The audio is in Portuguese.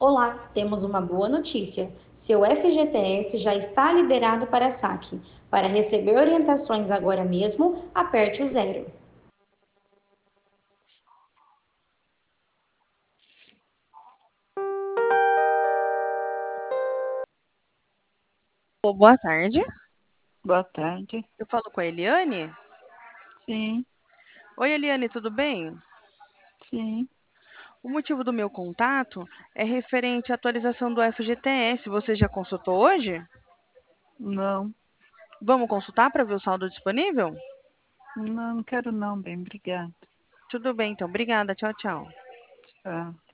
Olá, temos uma boa notícia. Seu FGTS já está liberado para saque. Para receber orientações agora mesmo, aperte o zero. Boa tarde. Boa tarde. Eu falo com a Eliane. Sim, Oi, Eliane, tudo bem? sim, O motivo do meu contato é referente à atualização do FGTS. Você já consultou hoje? não, Vamos consultar para ver o saldo disponível? não quero não, bem, obrigada. Tudo bem, então. Obrigada. Tchau, tchau. Tchau.